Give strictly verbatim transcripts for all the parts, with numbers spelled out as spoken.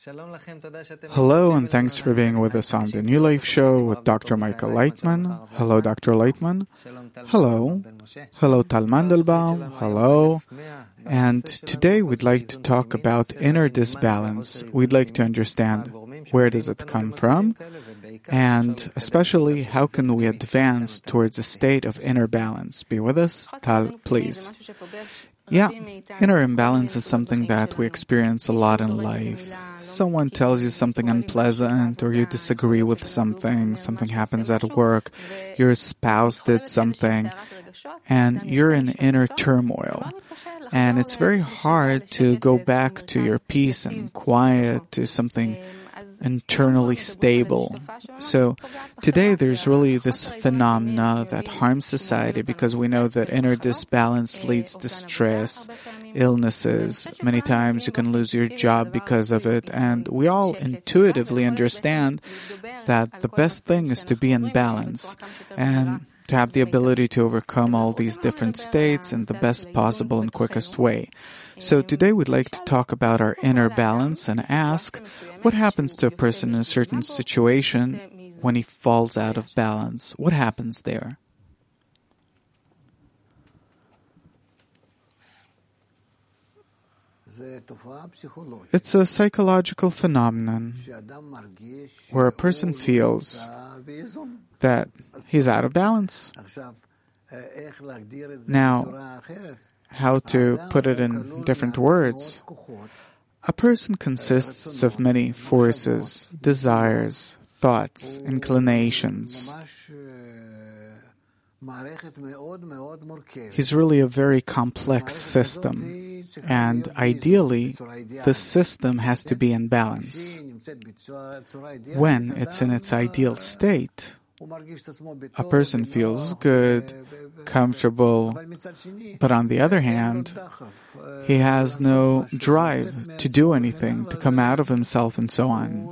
Hello, and thanks for being with us on the New Life Show with Doctor Michael Leitman. Hello, Doctor Leitman. Hello. Hello, Tal Mandelbaum. Hello. And today we'd like to talk about inner disbalance. We'd like to understand where does it come from, and especially how can we advance towards a state of inner balance. Be with us, Tal, please. Yeah, inner imbalance is something that we experience a lot in life. Someone tells you something unpleasant, or you disagree with something, something happens at work, your spouse did something, and you're in inner turmoil. And it's very hard to go back to your peace and quiet, to something internally stable. So today there's really this phenomena that harms society because we know that inner disbalance leads to stress, illnesses. Many times you can lose your job because of it, and we all intuitively understand that the best thing is to be in balance and to have the ability to overcome all these different states in the best possible and quickest way. So today we'd like to talk about our inner balance and ask what happens to a person in a certain situation when he falls out of balance. What happens there? It's a psychological phenomenon where a person feels that he's out of balance. Now, how to put it in different words? A person consists of many forces, desires, thoughts, inclinations. He's really a very complex system, and ideally, the system has to be in balance. When it's in its ideal state, a person feels good, comfortable, but on the other hand, he has no drive to do anything, to come out of himself and so on.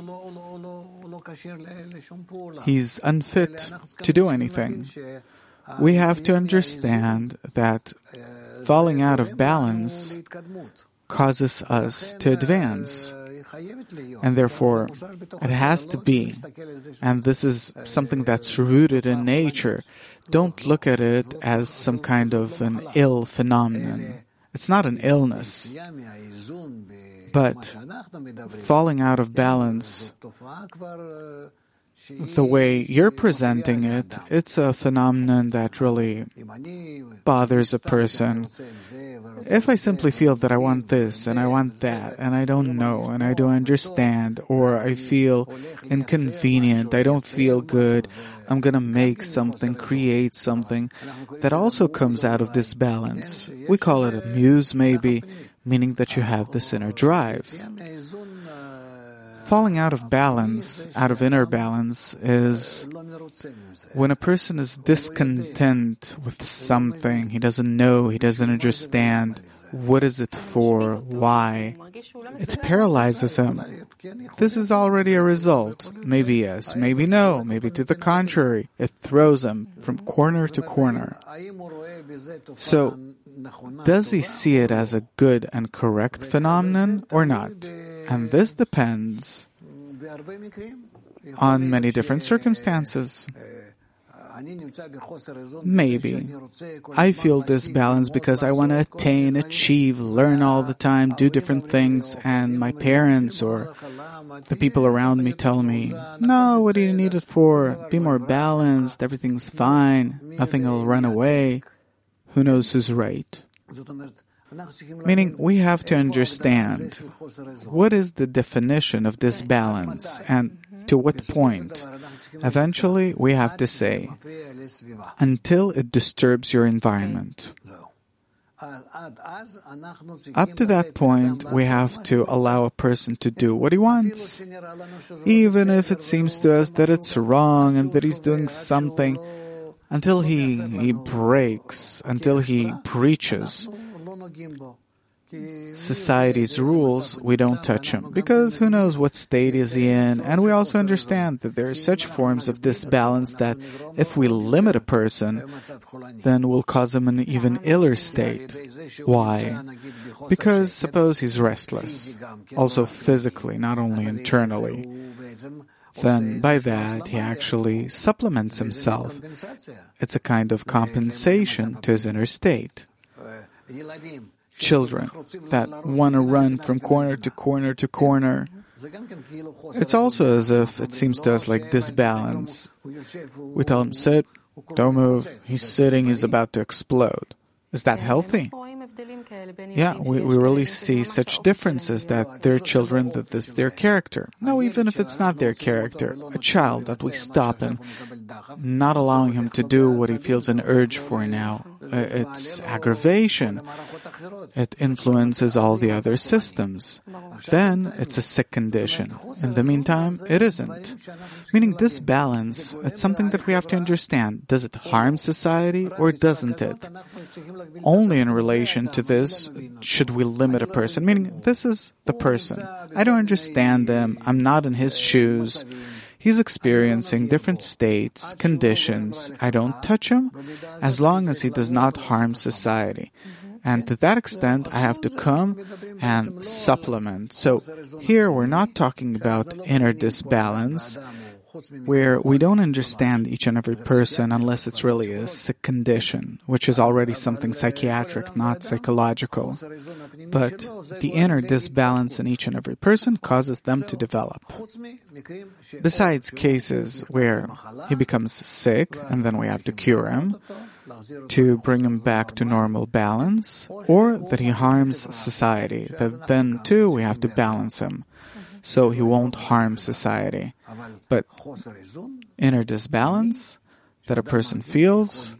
He's unfit to do anything. We have to understand that falling out of balance causes us to advance. And therefore, it has to be. And this is something that's rooted in nature. Don't look at it as some kind of an ill phenomenon. It's not an illness. But falling out of balance, the way you're presenting it, it's a phenomenon that really bothers a person. If I simply feel that I want this and I want that and I don't know and I don't understand, or I feel inconvenient, I don't feel good, I'm going to make something, create something that also comes out of this balance. We call it a muse maybe, meaning that you have this inner drive. Falling out of balance, out of inner balance, is when a person is discontent with something. He doesn't know, he doesn't understand. What is it for? Why? It paralyzes him. This is already a result. Maybe yes, maybe no, maybe to the contrary. It throws him from corner to corner. So, does he see it as a good and correct phenomenon or not? And this depends on many different circumstances. Maybe I feel this balance because I want to attain, achieve, learn all the time, do different things, and my parents or the people around me tell me, no, what do you need it for? Be more balanced, everything's fine, nothing will run away. Who knows who's right? Meaning, we have to understand what is the definition of this balance and to what point. Eventually, we have to say, until it disturbs your environment. Up to that point, we have to allow a person to do what he wants, even if it seems to us that it's wrong and that he's doing something, until he, he breaks, until he preaches. society's rules, we don't touch him, because who knows what state is he in, and we also understand that there are such forms of disbalance that if we limit a person, then we'll cause him an even iller state. Why? Because suppose he's restless, also physically, not only internally. Then by that he actually supplements himself. It's a kind of compensation to his inner state. Children that want to run from corner to corner to corner, it's also as if it seems to us like disbalance. We tell him, sit, don't move, he's sitting, he's about to explode. Is that healthy? Yeah, we, we really see such differences that they're children, that this is their character. No, even if it's not their character, a child that we stop him, not allowing him to do what he feels an urge for now. Uh, it's aggravation. It influences all the other systems. Then it's a sick condition. In the meantime, it isn't. Meaning this balance, it's something that we have to understand. Does it harm society or doesn't it? Only in relation to this should we limit a person. Meaning, this is the person. I don't understand him. I'm not in his shoes. He's experiencing different states, conditions. I don't touch him as long as he does not harm society. And to that extent, I have to come and supplement. So here we're not talking about inner disbalance, where we don't understand each and every person unless it's really a sick condition, which is already something psychiatric, not psychological. But the inner disbalance in each and every person causes them to develop. Besides cases where he becomes sick and then we have to cure him, to bring him back to normal balance, or that he harms society, that then too we have to balance him so he won't harm society. But inner disbalance that a person feels,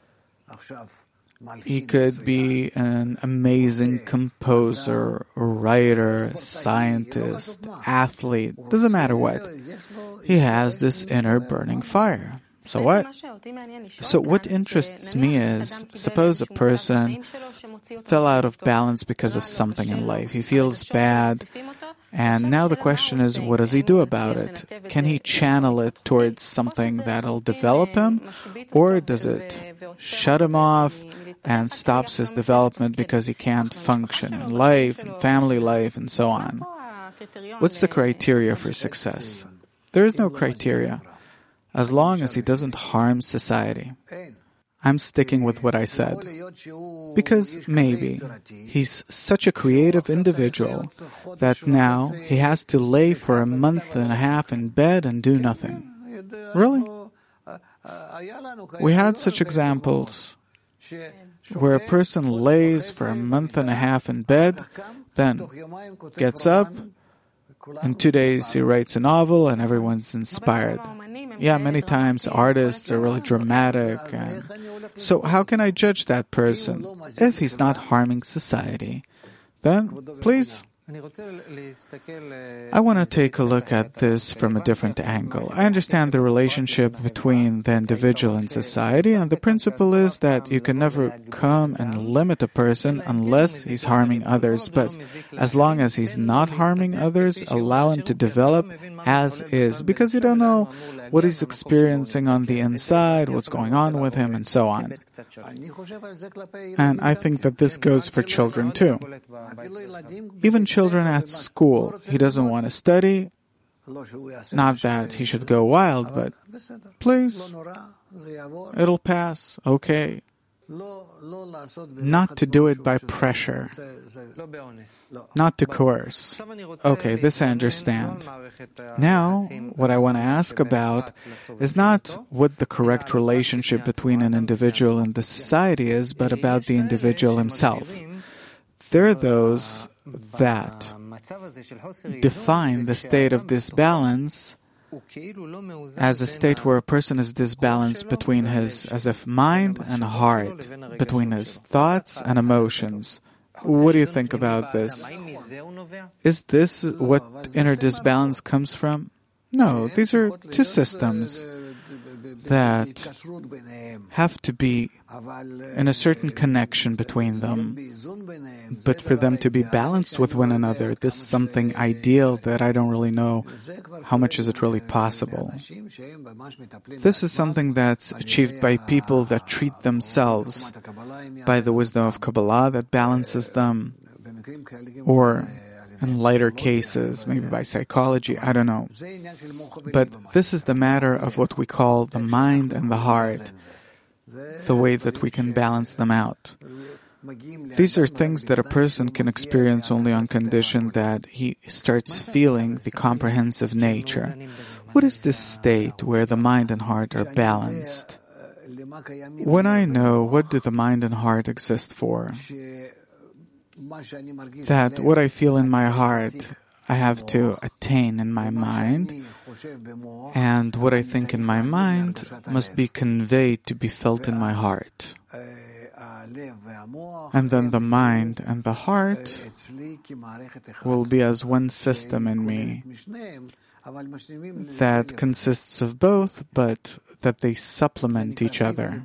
he could be an amazing composer, writer, scientist, athlete, doesn't matter what. He has this inner burning fire. So what? So what interests me is, suppose a person fell out of balance because of something in life. He feels bad. And now the question is, what does he do about it? Can he channel it towards something that'll develop him? Or does it shut him off and stops his development because he can't function in life, in family life, and so on? What's the criteria for success? There is no criteria, as long as he doesn't harm society. I'm sticking with what I said. Because maybe he's such a creative individual that now he has to lay for a month and a half in bed and do nothing. Really? We had such examples where a person lays for a month and a half in bed, then gets up, in two days he writes a novel and everyone's inspired. Yeah, many times artists are really dramatic. And so how can I judge that person if he's not harming society? Then, please, I want to take a look at this from a different angle. I understand the relationship between the individual and society, and the principle is that you can never come and limit a person unless he's harming others. But as long as he's not harming others, allow him to develop as is, because you don't know what he's experiencing on the inside, what's going on with him, and so on. And I think that this goes for children too. Even children at school, he doesn't want to study. Not that he should go wild, but please, it'll pass, okay. Not to do it by pressure, not to coerce. Okay, this I understand. Now, what I want to ask about is not what the correct relationship between an individual and the society is, but about the individual himself. There are those that define the state of disbalance as a state where a person is disbalanced between his, as if mind and heart, between his thoughts and emotions. What do you think about this? Is this what inner disbalance comes from? No, these are two systems. that have to be in a certain connection between them. But for them to be balanced with one another, this is something ideal that I don't really know how much is it really possible. This is something that's achieved by people that treat themselves by the wisdom of Kabbalah that balances them, or in lighter cases, maybe by psychology, I don't know. But this is the matter of what we call the mind and the heart, the way that we can balance them out. These are things that a person can experience only on condition that he starts feeling the comprehensive nature. What is this state where the mind and heart are balanced? When I know what do the mind and heart exist for, that what I feel in my heart, I have to attain in my mind, and what I think in my mind must be conveyed to be felt in my heart. And then the mind and the heart will be as one system in me that consists of both, but that they supplement each other.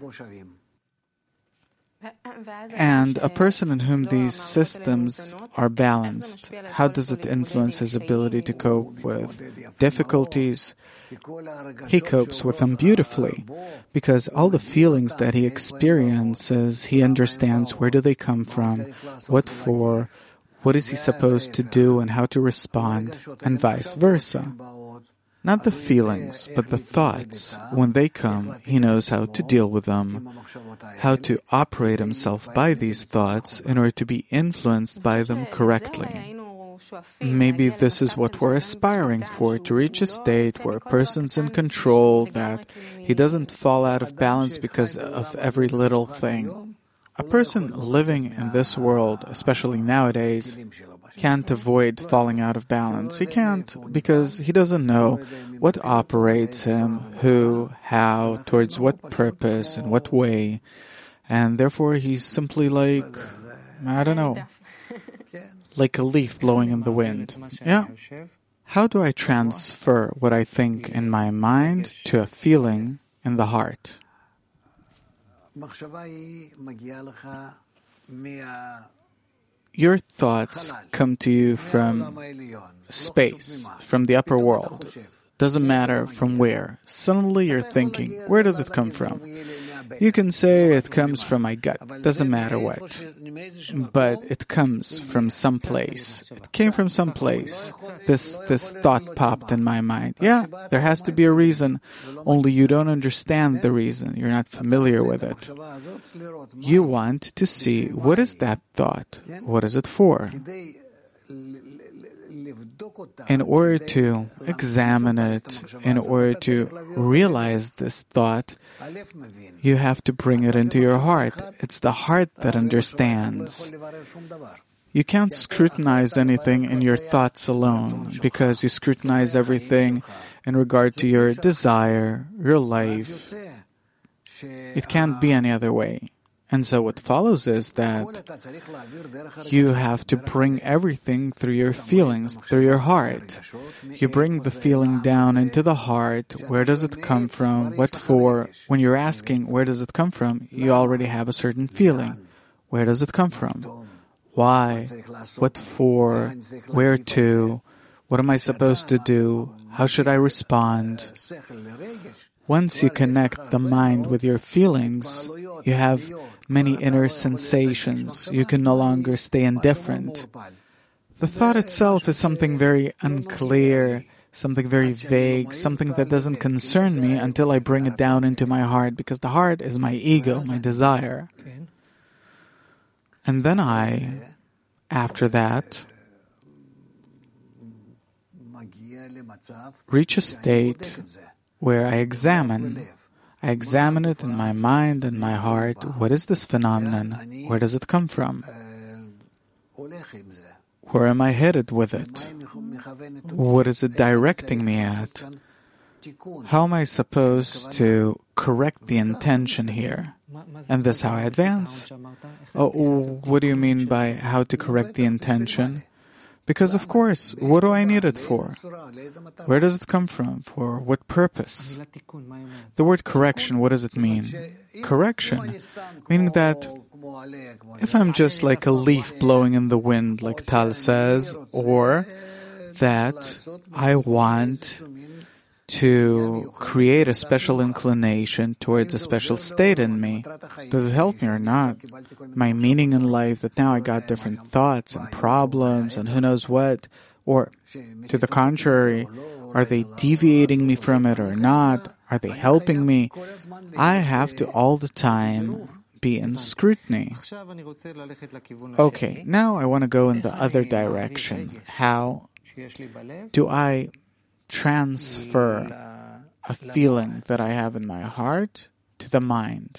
And a person in whom these systems are balanced, how does it influence his ability to cope with difficulties? He copes with them beautifully, because all the feelings that he experiences, he understands where do they come from, what for, what is he supposed to do, and how to respond, and vice versa. Not the feelings, but the thoughts. When they come, he knows how to deal with them, how to operate himself by these thoughts in order to be influenced by them correctly. Maybe this is what we're aspiring for, to reach a state where a person's in control, that he doesn't fall out of balance because of every little thing. A person living in this world, especially nowadays, can't avoid falling out of balance. He can't, because he doesn't know what operates him, who, how, towards what purpose, in what way, and therefore he's simply like, I don't know, like a leaf blowing in the wind. Yeah. How do I transfer what I think in my mind to a feeling in the heart? Your thoughts come to you from space, from the upper world. Doesn't matter from where. Suddenly you're thinking, where does it come from? You can say it comes from my gut. Doesn't matter what. But it comes from some place. It came from some place. This, this thought popped in my mind. Yeah, there has to be a reason. Only you don't understand the reason. You're not familiar with it. You want to see, what is that thought? What is it for? In order to examine it, in order to realize this thought, you have to bring it into your heart. It's the heart that understands. You can't scrutinize anything in your thoughts alone, because you scrutinize everything in regard to your desire, your life. It can't be any other way. And so what follows is that you have to bring everything through your feelings, through your heart. You bring the feeling down into the heart. Where does it come from? What for? When you're asking, where does it come from? You already have a certain feeling. Where does it come from? Why? What for? Where to? What am I supposed to do? How should I respond? Once you connect the mind with your feelings, you have many inner sensations. You can no longer stay indifferent. The thought itself is something very unclear, something very vague, something that doesn't concern me until I bring it down into my heart, because the heart is my ego, my desire. And then I, after that, reach a state where I examine. I examine it in my mind and my heart. What is this phenomenon? Where does it come from? Where am I headed with it? What is it directing me at? How am I supposed to correct the intention here? And this how I advance. Oh, what do you mean by how to correct the intention? Because of course, what do I need it for? Where does it come from? For what purpose? The word correction, what does it mean? Correction, meaning that if I'm just like a leaf blowing in the wind, like Tal says, or that I want to create a special inclination towards a special state in me. Does it help me or not? My meaning in life, that now I got different thoughts and problems and who knows what, or to the contrary, are they deviating me from it or not? Are they helping me? I have to all the time be in scrutiny. Okay, now I want to go in the other direction. How do I transfer a feeling that I have in my heart to the mind?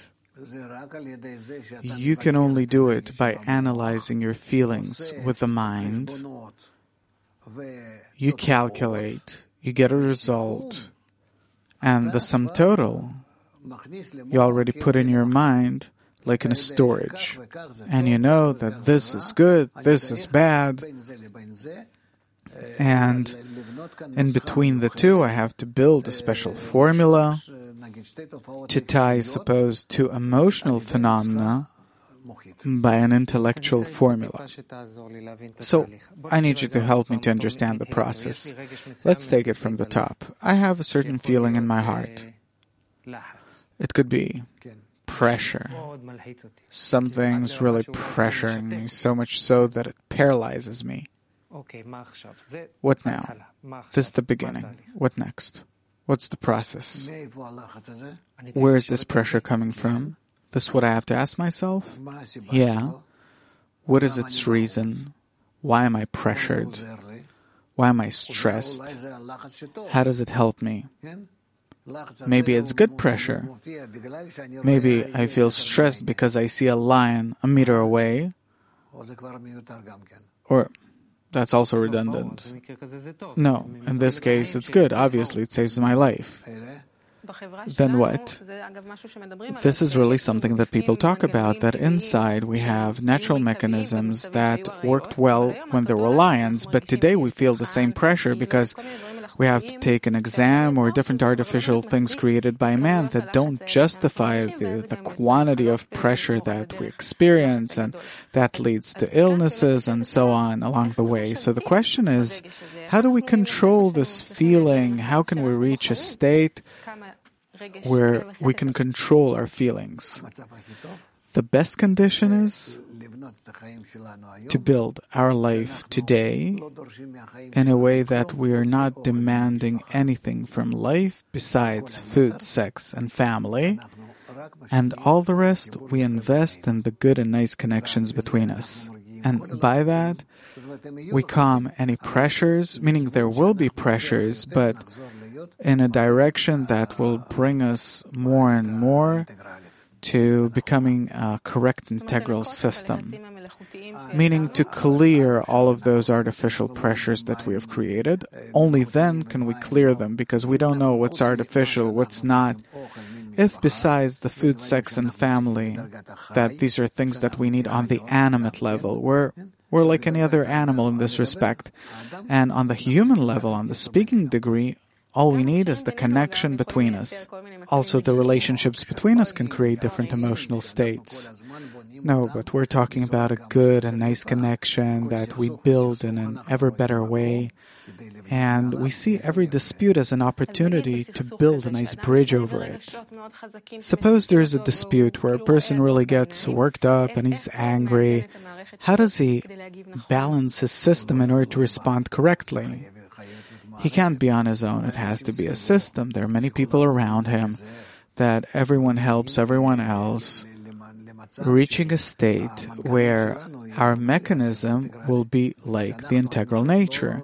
You can only do it by analyzing your feelings with the mind. You calculate, you get a result, and the sum total you already put in your mind like in a storage. And you know that this is good, this is bad, and in between the two, I have to build a special formula to tie, suppose, two emotional phenomena by an intellectual formula. So, I need you to help me to understand the process. Let's take it from the top. I have a certain feeling in my heart. It could be pressure. Something's really pressuring me, so much so that it paralyzes me. What now? This is the beginning. What next? What's the process? Where is this pressure coming from? This is what I have to ask myself? Yeah. What is its reason? Why am I pressured? Why am I stressed? How does it help me? Maybe it's good pressure. Maybe I feel stressed because I see a lion a meter away. Or that's also redundant. No, in this case it's good. Obviously, it saves my life. Then what? This is really something that people talk about, that inside we have natural mechanisms that worked well when there were lions, but today we feel the same pressure because we have to take an exam or different artificial things created by man that don't justify the, the quantity of pressure that we experience, and that leads to illnesses and so on along the way. So the question is, how do we control this feeling? How can we reach a state where we can control our feelings? The best condition is to build our life today in a way that we are not demanding anything from life besides food, sex, and family, and all the rest we invest in the good and nice connections between us. And by that, we calm any pressures, meaning there will be pressures, but in a direction that will bring us more and more to becoming a correct integral system, meaning to clear all of those artificial pressures that we have created. Only then can we clear them, because we don't know what's artificial, what's not. If besides the food, sex, and family, that these are things that we need on the animate level, we're, we're like any other animal in this respect. And on the human level, on the speaking degree, all we need is the connection between us. Also, the relationships between us can create different emotional states. No, but we're talking about a good and nice connection that we build in an ever better way. And we see every dispute as an opportunity to build a nice bridge over it. Suppose there's a dispute where a person really gets worked up and he's angry. How does he balance his system in order to respond correctly? He can't be on his own. It has to be a system. There are many people around him, that everyone helps everyone else, reaching a state where our mechanism will be like the integral nature.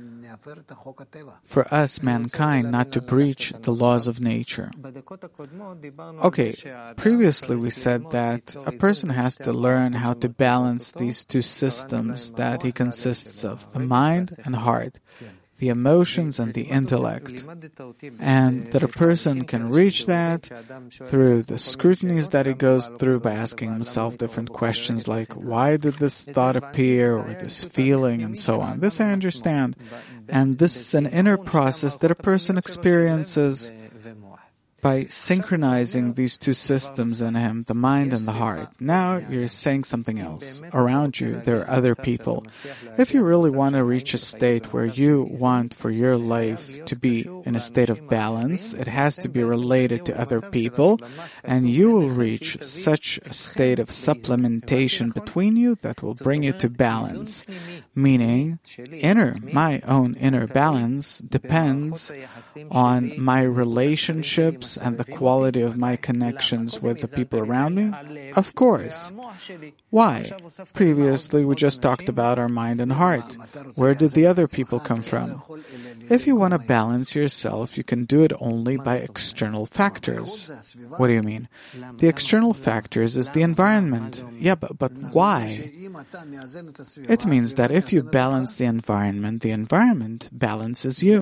For us, mankind, not to breach the laws of nature. Okay, previously we said that a person has to learn how to balance these two systems that he consists of, the mind and heart. the emotions and the intellect, and that a person can reach that through the scrutinies that he goes through by asking himself different questions like, why did this thought appear, or this feeling, and so on. This I understand. And this is an inner process that a person experiences by synchronizing these two systems in him, the mind and the heart. Now you're saying something else. Around you, there are other people. If you really want to reach a state where you want for your life to be in a state of balance, it has to be related to other people, and you will reach such a state of supplementation between you that will bring you to balance. Meaning, inner, my own inner balance depends on my relationships and the quality of my connections with the people around me? Of course. Why? Previously, we just talked about our mind and heart. Where did the other people come from? If you want to balance yourself, you can do it only by external factors. What do you mean? The external factors is the environment. Yeah, but, but why? It means that if you balance the environment, the environment balances you.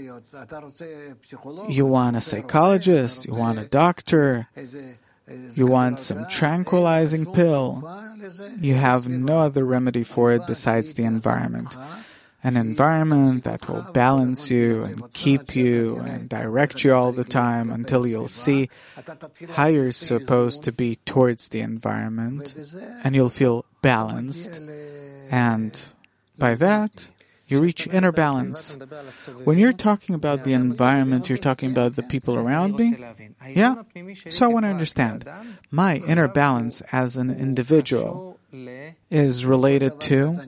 You want a psychologist, you want a doctor, you want some tranquilizing pill. You have no other remedy for it besides the environment. An environment that will balance you and keep you and direct you all the time until you'll see how you're supposed to be towards the environment, and you'll feel balanced. And by that, you reach inner balance. When you're talking about the environment, you're talking about the people around me? Yeah? So I want to understand. My inner balance as an individual is related to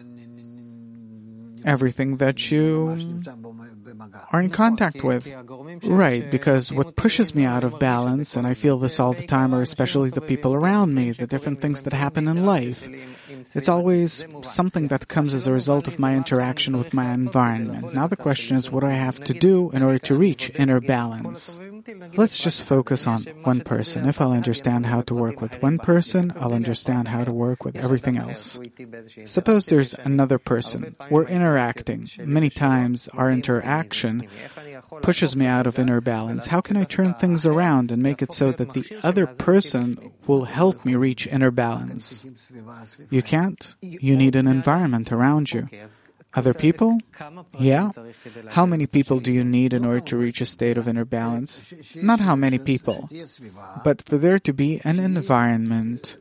everything that you are in contact with. Right, because what pushes me out of balance, and I feel this all the time, are especially the people around me, the different things that happen in life. It's always something that comes as a result of my interaction with my environment. Now the question is, what do I have to do in order to reach inner balance? Let's just focus on one person. If I'll understand how to work with one person, I'll understand how to work with everything else. Suppose there's another person. We're interacting. Many times our interaction pushes me out of inner balance. How can I turn things around and make it so that the other person will help me reach inner balance? You can't. You need an environment around you. Other people? Yeah. How many people do you need in order to reach a state of inner balance? Not how many people, but for there to be an environment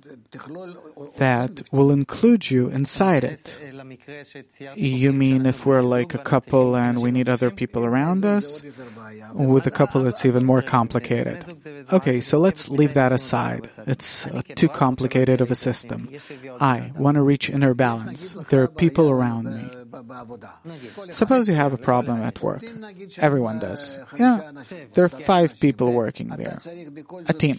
that will include you inside it. You mean if we're like a couple and we need other people around us? With a couple, it's even more complicated. Okay, so let's leave that aside. It's uh, too complicated of a system. I want to reach inner balance. There are people around me. Suppose you have a problem at work. Everyone does. Yeah, there are five people working there. A team.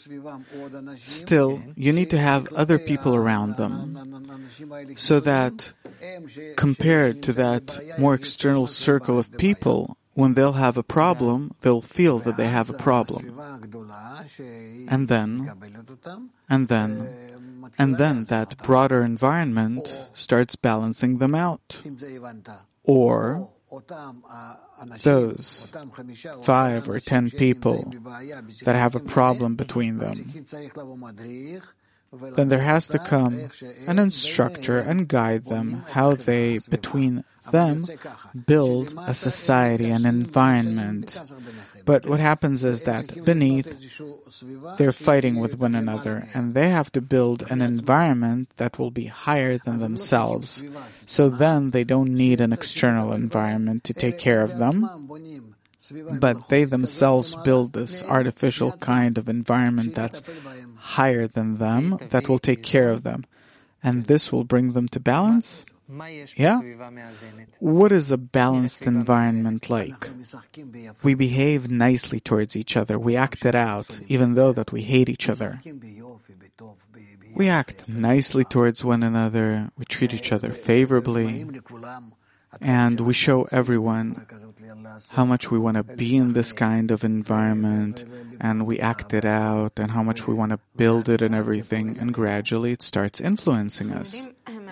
Still, you need to have other people around them so that compared to that more external circle of people, when they'll have a problem, they'll feel that they have a problem. And then, and then, and then that broader environment starts balancing them out. Or those five or ten people that have a problem between them, then there has to come an instructor and guide them how they, between them, build a society, an environment. But what happens is that beneath, they're fighting with one another, and they have to build an environment that will be higher than themselves. So then they don't need an external environment to take care of them, but they themselves build this artificial kind of environment that's higher than them, that will take care of them. And this will bring them to balance? Yeah? What is a balanced environment like? We behave nicely towards each other. We act it out, even though that we hate each other. We act nicely towards one another. We treat each other favorably. And we show everyone how much we want to be in this kind of environment, and we act it out, and how much we want to build it and everything, and gradually it starts influencing us.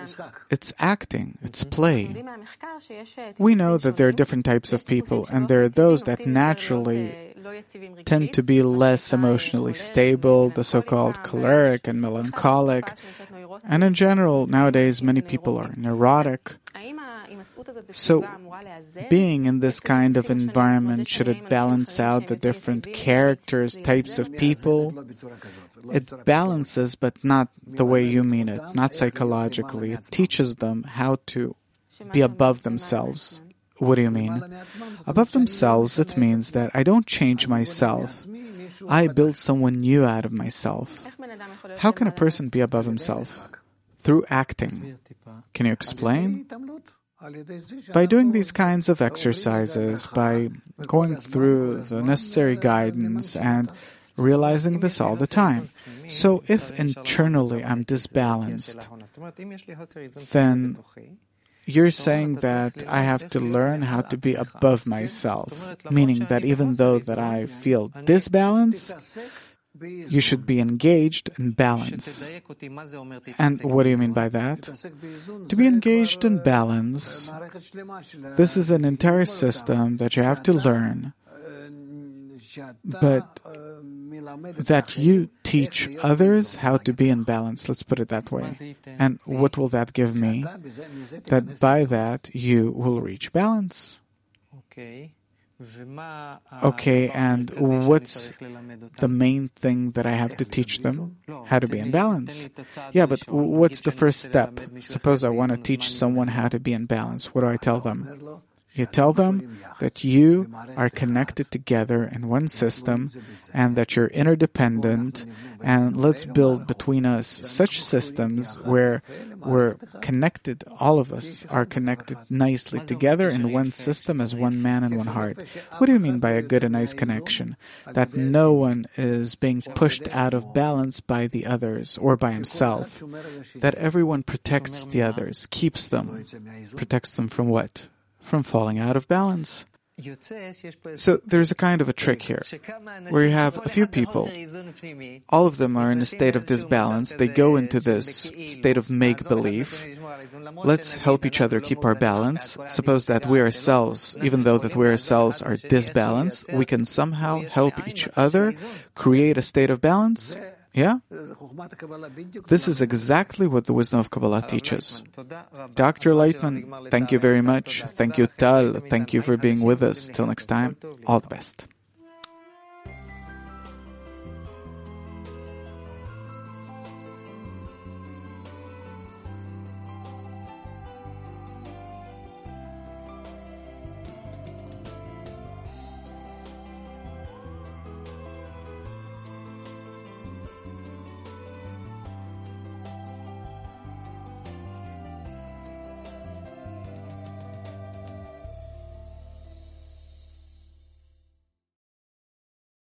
It's acting, it's play. We know that there are different types of people, and there are those that naturally tend to be less emotionally stable, the so-called choleric and melancholic. And in general, nowadays, many people are neurotic. So, being in this kind of environment, should it balance out the different characters, types of people? It balances, but not the way you mean it, not psychologically. It teaches them how to be above themselves. What do you mean? Above themselves, it means that I don't change myself. I build someone new out of myself. How can a person be above himself? Through acting. Can you explain? By doing these kinds of exercises, by going through the necessary guidance and realizing this all the time. So if internally I'm disbalanced, then you're saying that I have to learn how to be above myself, meaning that even though that I feel disbalance, you should be engaged in balance. And what do you mean by that? To be engaged in balance, this is an entire system that you have to learn, but that you teach others how to be in balance, let's put it that way. And what will that give me? That by that you will reach balance. Okay, and what's the main thing that I have to teach them? How to be in balance. Yeah, but what's the first step? Suppose I want to teach someone how to be in balance. What do I tell them? You tell them that you are connected together in one system and that you're interdependent, and let's build between us such systems where we're connected, all of us are connected nicely together in one system as one man and one heart. What do you mean by a good and nice connection? That no one is being pushed out of balance by the others or by himself. That everyone protects the others, keeps them. Protects them from what? From falling out of balance. So there's a kind of a trick here, where you have a few people, all of them are in a state of disbalance, they go into this state of make-believe. Let's help each other keep our balance. Suppose that we ourselves, even though that we ourselves are disbalanced, we can somehow help each other create a state of balance. Yeah? This is exactly what the wisdom of Kabbalah teaches. Doctor Leitman, thank you very much. Thank you, Tal. Thank you for being with us. Till next time, all the best.